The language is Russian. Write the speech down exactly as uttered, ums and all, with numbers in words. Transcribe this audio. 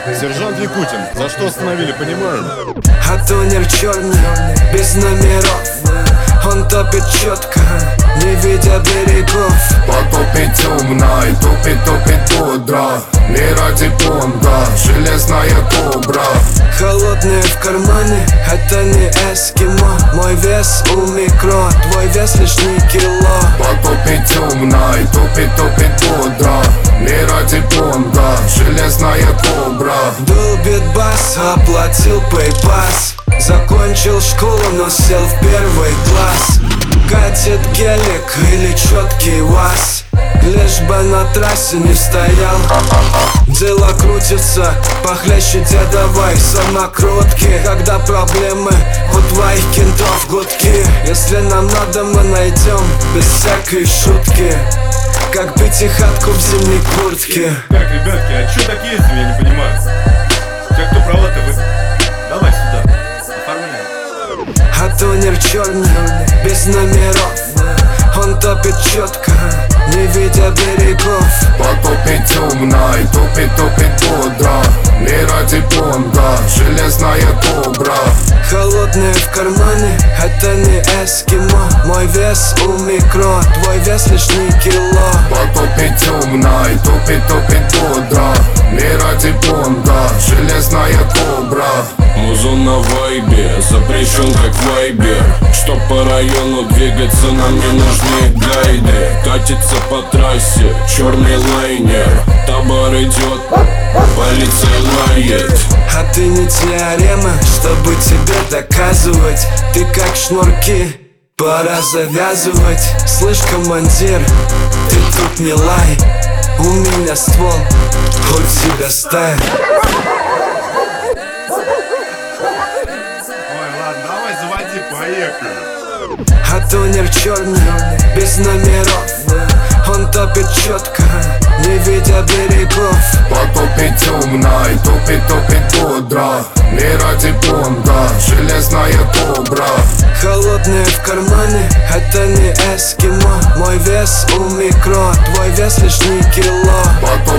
Сержант Якутин, за что остановили, понимаю? А тонер черный, без номеров. Он топит четко, не видя берегов. Потопит темной, топит, топит бодро. Не ради понга, железная кобра. Холодные в кармане, это не эскимо. Мой вес у микро, твой вес лишний кило. Потопит темной, топит, топит бодро. Не ради понга, железная кобра. Долбит бас, оплатил пейпас. Закончил школу, но сел в первый класс. Катит гелик или четкий УАЗ, лишь бы на трассе не стоял. Дело крутится похлеще дедовой самокрутки. Когда проблемы у твоих кентов гудки. Если нам надо, мы найдем без всякой шутки, как пятихатку в зимней куртке. Так, ребятки, а чё так ездим, я не понимаю. Те, кто права-то вы... Давай сюда, оформляй. А тонер черный, без номеров. Он топит четко, не видя берегов. Потопит темной, топит, топит бодро. Не ради понга, железная кобра. Холодные в кармане, это не эскимо. Мой вес у микро, твой вес лишний кило. Потопит темной, топит, топит бодро. Не ради понга, железная кобра. Музон на вайбе, запрещен как вайбер. Чтоб по району двигаться, нам не нужны гайды. Катится по трассе черный лайнер. Табор идет, полиция лает. А ты не теорема, чтобы тебе доказывать. Ты как шнурки, пора завязывать. Слышь, командир, ты тут не лай. У меня ствол, у тебя стая. Давай, заводи, поехали. А тонер черный, без номеров. Он топит четко, не видя берегов. Потопит темной, топит, топит бодро. Не ради понга, железная кобра. Холодные в кармане, это не эскимо. Мой вес у микро, твой вес лишний кило. Потопит